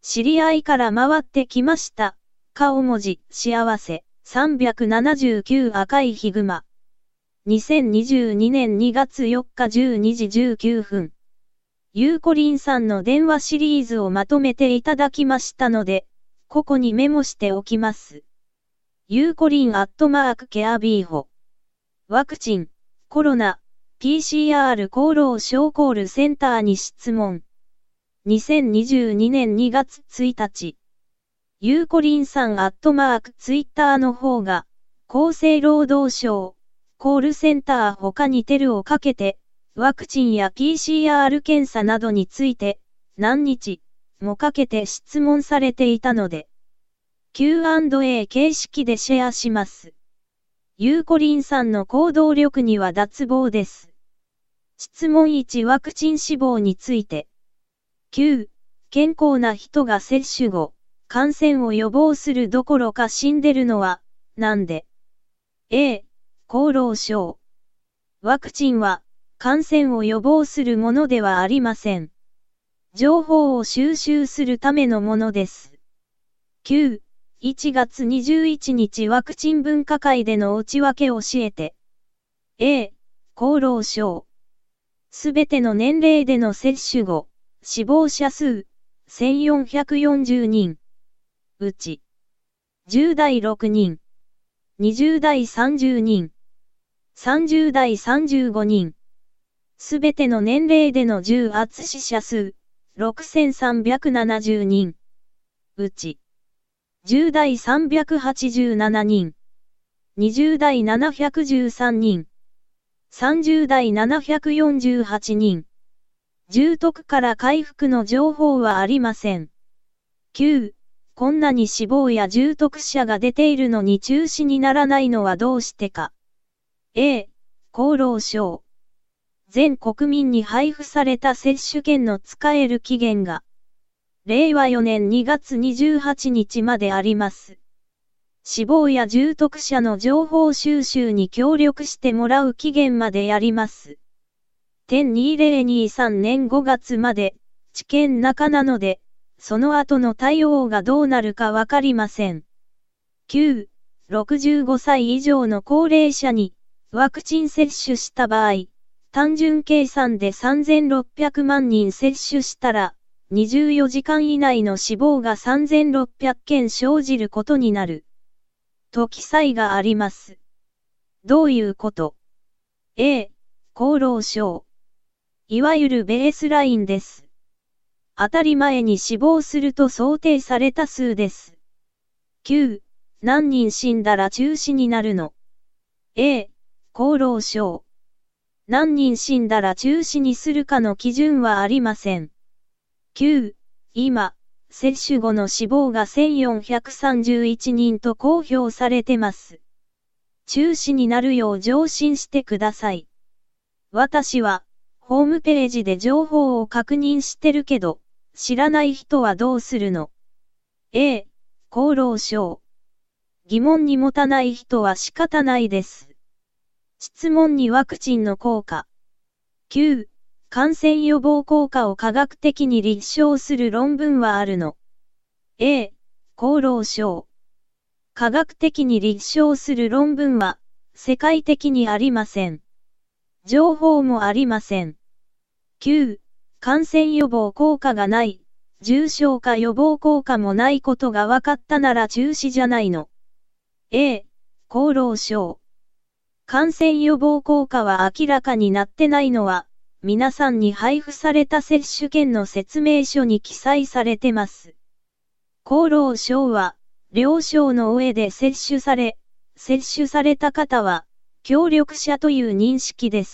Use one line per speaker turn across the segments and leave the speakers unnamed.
知り合いから回ってきました。顔文字、幸せ、379赤いヒグマ。2022年2月4日12時19分。ゆうこりんさんの電話シリーズをまとめていただきましたので、ここにメモしておきます。ゆうこりん@ケアビーホ。ワクチン、コロナ、PCR 厚労省コールセンターに質問。2022年2月1日。ゆうこりんさんツイッターの方が、厚生労働省、コールセンター他にテルをかけて、ワクチンや PCR 検査などについて、何日もかけて質問されていたので、Q&A 形式でシェアします。ゆうこりんさんの行動力には脱帽です。質問1、ワクチン死亡について。9、健康な人が接種後、感染を予防するどころか死んでるのは、なんで ?A、厚労省。ワクチンは、感染を予防するものではありません。情報を収集するためのものです。9、1月21日ワクチン分科会での内訳教えて。A、厚労省。すべての年齢での接種後、死亡者数、1440人。うち、10代6人、20代30人、30代35人。すべての年齢での重圧死者数、6370人。うち、10代387人、20代713人、30代748人。重篤から回復の情報はありません。9、こんなに死亡や重篤者が出ているのに中止にならないのはどうしてか。A、厚労省。全国民に配布された接種券の使える期限が、令和4年2月28日まであります。死亡や重篤者の情報収集に協力してもらう期限までやります。2023年5月まで、治験中なので、その後の対応がどうなるかわかりません。9、65歳以上の高齢者に、ワクチン接種した場合、単純計算で3600万人接種したら、24時間以内の死亡が3600件生じることになる。と記載があります。どういうこと？ A、厚労省。いわゆるベースラインです。当たり前に死亡すると想定された数です。9、何人死んだら中止になるの？ A、厚労省。何人死んだら中止にするかの基準はありません。9、今、接種後の死亡が1431人と公表されてます。中止になるよう上申してください。私は、ホームページで情報を確認してるけど、知らない人はどうするの？ A、厚労省。疑問に持たない人は仕方ないです。質問にワクチンの効果。9、感染予防効果を科学的に立証する論文はあるの？ A、厚労省。科学的に立証する論文は、世界的にありません。情報もありません。9、感染予防効果がない、重症化予防効果もないことが分かったなら中止じゃないの。A、厚労省。感染予防効果は明らかになってないのは、皆さんに配布された接種券の説明書に記載されてます。厚労省は、了承の上で接種された方は、協力者という認識です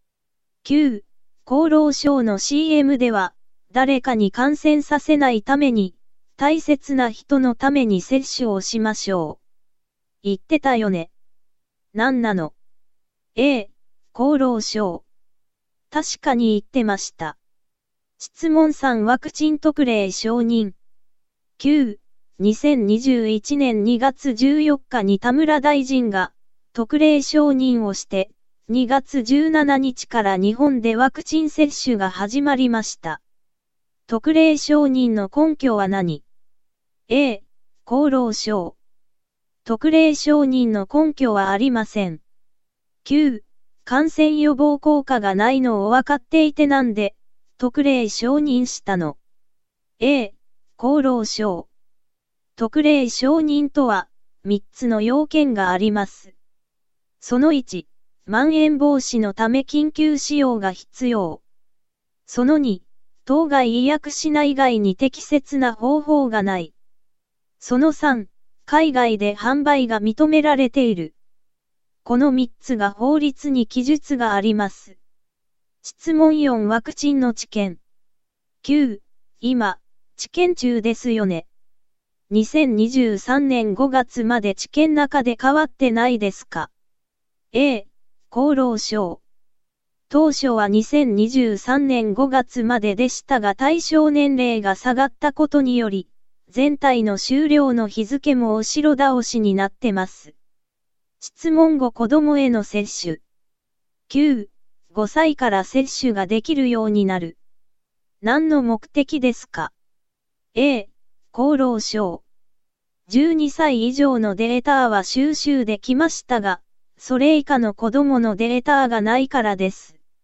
。9、厚労省の CM では、誰かに感染させないために、大切な人のために接種をしましょう。言ってたよね。なんなの？ A、厚労省。確かに言ってました。質問3、ワクチン特例承認。9、2021年2月14日に田村大臣が特例承認をして、2月17日から日本でワクチン接種が始まりました。 特例承認の根拠は何？ A、厚労省。特例承認の根拠はありません。9、感染予防効果がないのを分かっていてなんで、特例承認したの？ A、厚労省。特例承認とは、3つの要件があります。その1、まん延防止のため緊急使用が必要。その2、当該医薬品以外に適切な方法がない。その3、海外で販売が認められている。この3つが法律に記述があります。質問4、ワクチンの治験。9、今、治験中ですよね。2023年5月まで治験中で変わってないですか？ A、厚労省。当初は2023年5月まででしたが対象年齢が下がったことにより、全体の終了の日付も後ろ倒しになってます。質問5、子供への接種。9、5歳から接種ができるようになる。何の目的ですか？ A、厚労省。12歳以上のデータは収集できましたが、それ以下の子供のデータがないからです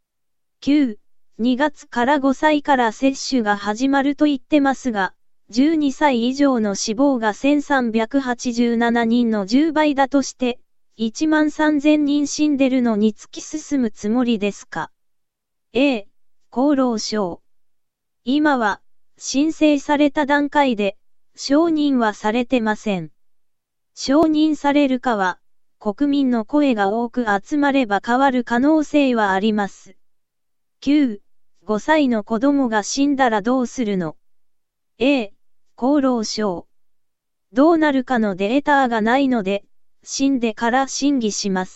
。9、2月から5歳から接種が始まると言ってますが、12歳以上の死亡が1387人の10倍だとして、13000人死んでるのに突き進むつもりですか？ A、厚労省。今は、申請された段階で、承認はされてません。承認されるかは、国民の声が多く集まれば変わる可能性はあります。9、5歳の子供が死んだらどうするの？ A、厚労省。どうなるかのデータがないので、死んでから審議します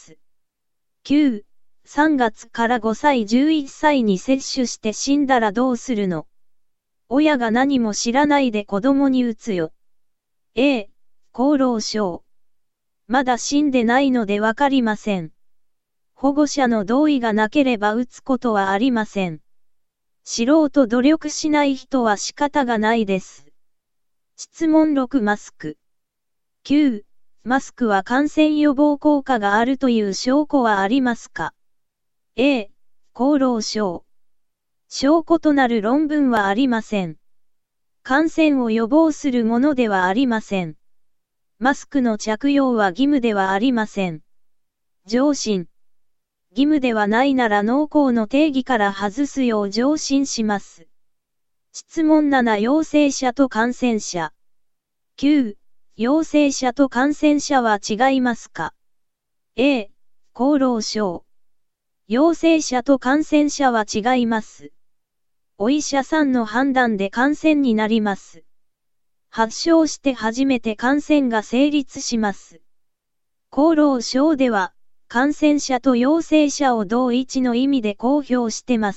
。9、3月から5歳11歳に接種して死んだらどうするの？親が何も知らないで子供に打つよ。A、厚労省。まだ死んでないのでわかりません。保護者の同意がなければ打つことはありません。知ろうと努力しない人は仕方がないです。質問6、マスク。9、マスクは感染予防効果があるという証拠はありますか？ A、厚労省。証拠となる論文はありません。感染を予防するものではありません。マスクの着用は義務ではありません。上申。義務ではないなら濃厚の定義から外すよう上申します。質問7、陽性者と感染者。9、陽性者と感染者は違いますか？ A、厚労省。陽性者と感染者は違います。お医者さんの判断で感染になります。発症して初めて感染が成立します。厚労省では、感染者と陽性者を同一の意味で公表してます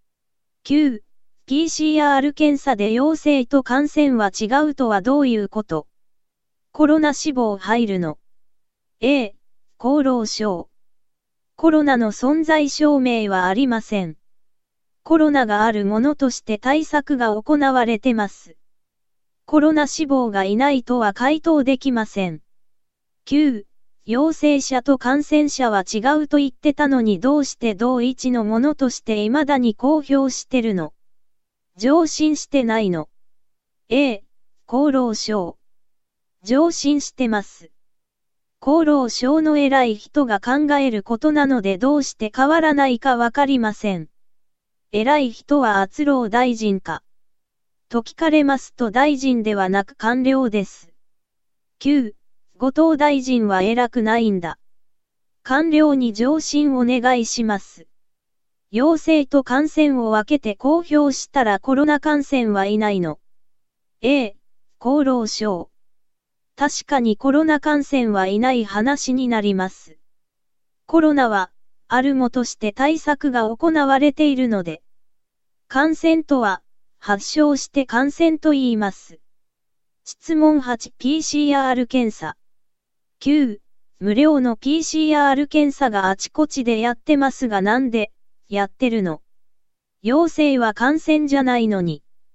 。9、PCR 検査で陽性と感染は違うとはどういうこと？コロナ死亡入るの？ A、厚労省。コロナの存在証明はありません。コロナがあるものとして対策が行われてます。コロナ死亡がいないとは回答できません。9、陽性者と感染者は違うと言ってたのにどうして同一のものとして未だに公表してるの？上申してないの？ A、厚労省。上申してます。厚労省の偉い人が考えることなのでどうして変わらないかわかりません。偉い人は厚労大臣か？と聞かれますと大臣ではなく官僚です。9、後藤大臣は偉くないんだ。官僚に上申お願いします。陽性と感染を分けて公表したらコロナ感染はいないの？ A、厚労省。確かにコロナ感染はいない話になります。コロナは、あるもとして対策が行われているので、感染とは、発症して感染と言います。質問8、PCR 検査。9、無料の PCR 検査があちこちでやってますがなんで、やってるの？陽性は感染じゃないのに。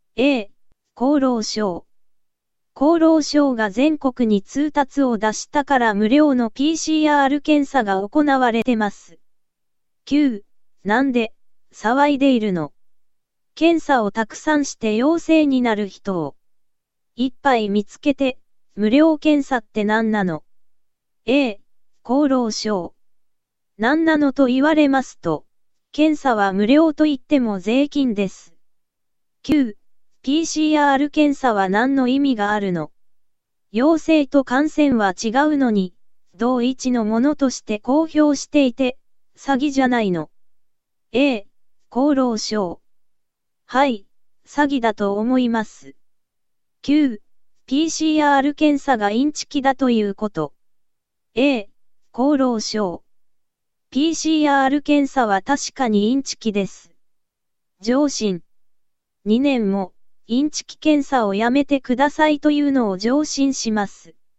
A、厚労省。厚労省が全国に通達を出したから無料の PCR 検査が行われてます。9、なんで、騒いでいるの？検査をたくさんして陽性になる人をいっぱい見つけて、無料検査って何なの？ A、厚労省。何なのと言われますと、検査は無料と言っても税金です。9、PCR 検査は何の意味があるの？陽性と感染は違うのに、同一のものとして公表していて、詐欺じゃないの？ A、厚労省。はい、詐欺だと思います。9、PCR 検査がインチキだということ。A、厚労省。PCR 検査は確かにインチキです。上申。2年も、インチキ検査をやめてくださいというのを上申します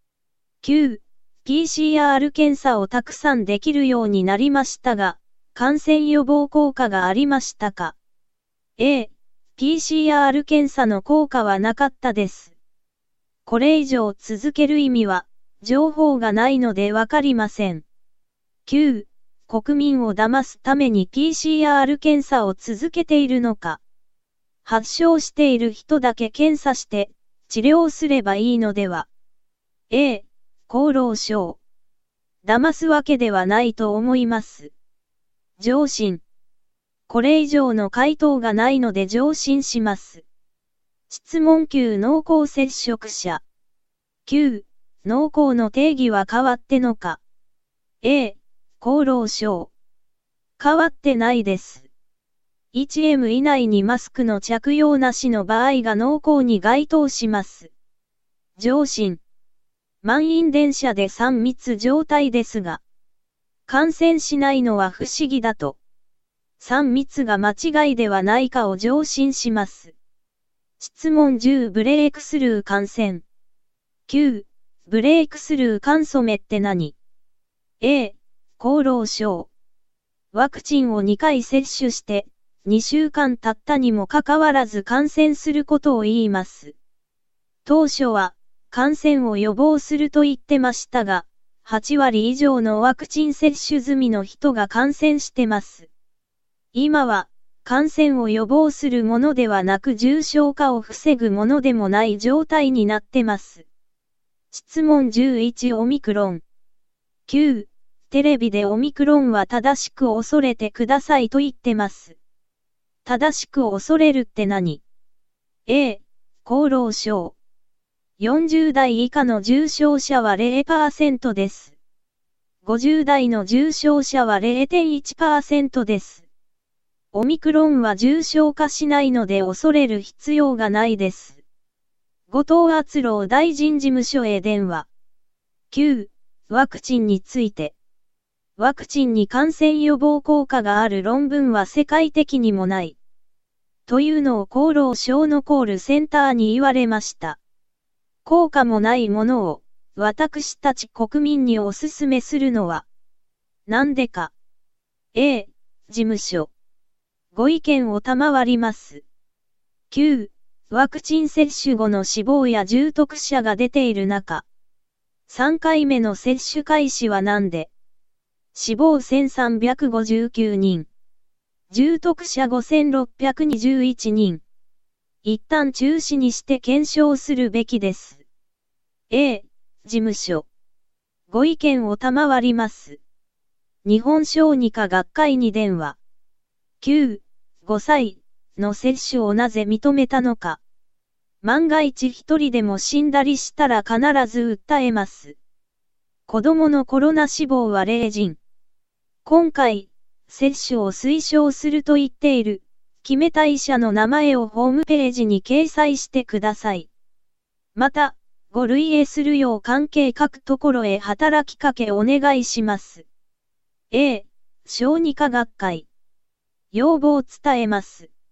。9、PCR 検査をたくさんできるようになりましたが、感染予防効果がありましたか？ A、PCR 検査の効果はなかったです。これ以上続ける意味は、情報がないのでわかりません。9、国民を騙すために PCR 検査を続けているのか。発症している人だけ検査して、治療すればいいのでは。A、厚労省。騙すわけではないと思います。上申。これ以上の回答がないので上申します。質問9濃厚接触者。9、濃厚の定義は変わってのか。A、厚労省。変わってないです。1M 以内にマスクの着用なしの場合が濃厚に該当します。上申。満員電車で3密状態ですが、感染しないのは不思議だと。3密が間違いではないかを上申します。質問10ブレークスルー感染。9、ブレークスルー感染って何？ A、厚労省。ワクチンを2回接種して、2週間経ったにもかかわらず感染することを言います。当初は、感染を予防すると言ってましたが、8割以上のワクチン接種済みの人が感染してます。今は、感染を予防するものではなく重症化を防ぐものでもない状態になってます。質問11オミクロン。9、テレビでオミクロンは正しく恐れてくださいと言ってます。正しく恐れるって何？ A、厚労省。40代以下の重症者は 0% です。50代の重症者は 0.1% です。オミクロンは重症化しないので恐れる必要がないです。後藤厚労大臣事務所へ電話。9、ワクチンについて。ワクチンに感染予防効果がある論文は世界的にもない。というのを厚労省のコールセンターに言われました。効果もないものを、私たち国民にお勧めするのは、なんでか。A、事務所。ご意見を賜ります。9、ワクチン接種後の死亡や重篤者が出ている中、3回目の接種開始はなんで？死亡1359人。重篤者5621人。一旦中止にして検証するべきです。A、事務所。ご意見を賜ります。日本小児科学会に電話。9、5歳の接種をなぜ認めたのか。万が一一人でも死んだりしたら必ず訴えます。子供のコロナ死亡は0人。今回、接種を推奨すると言っている、決めた医者の名前をホームページに掲載してください。また、ご類営するよう関係各ところへ働きかけお願いします。A、小児科学会。要望伝えます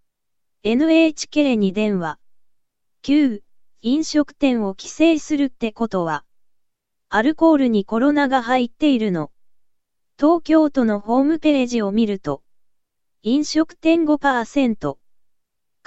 。NHK に電話。9、飲食店を規制するってことは、アルコールにコロナが入っているの。東京都のホームページを見ると、飲食店 5%、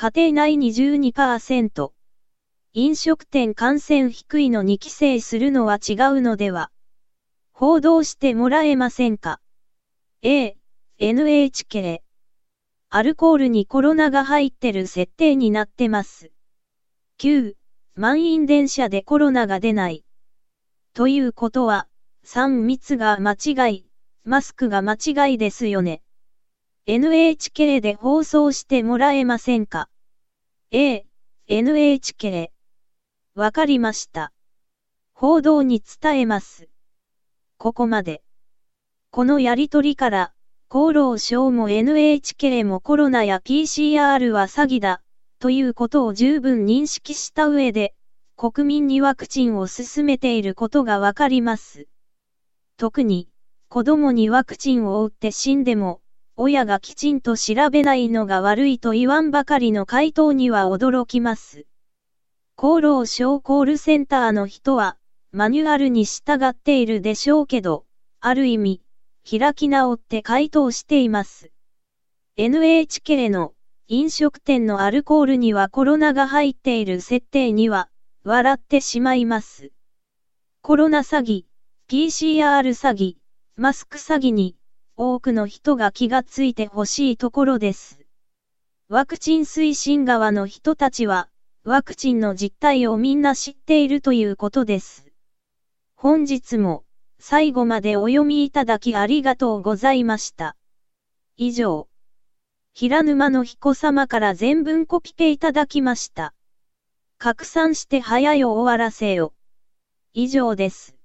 家庭内 22%。飲食店感染低いのに規制するのは違うのでは。報道してもらえませんか。NHK。アルコールにコロナが入ってる設定になってます。9、満員電車でコロナが出ない。ということは、3密が間違い、マスクが間違いですよね。NHK で放送してもらえませんか。NHK。わかりました。報道に伝えます。ここまで。このやりとりから、厚労省も NHK もコロナや PCR は詐欺だ、ということを十分認識した上で、国民にワクチンを進めていることがわかります。特に、子供にワクチンを打って死んでも、親がきちんと調べないのが悪いと言わんばかりの回答には驚きます。厚労省コールセンターの人は、マニュアルに従っているでしょうけど、ある意味、開き直って回答しています。NHK の飲食店のアルコールにはコロナが入っている設定には、笑ってしまいます。コロナ詐欺、PCR 詐欺、マスク詐欺に、多くの人が気がついてほしいところです。ワクチン推進側の人たちは、ワクチンの実態をみんな知っているということです。本日も最後までお読みいただきありがとうございました。以上。平沼の彦様から全文コピペいただきました。拡散して早よ終わらせよ。以上です。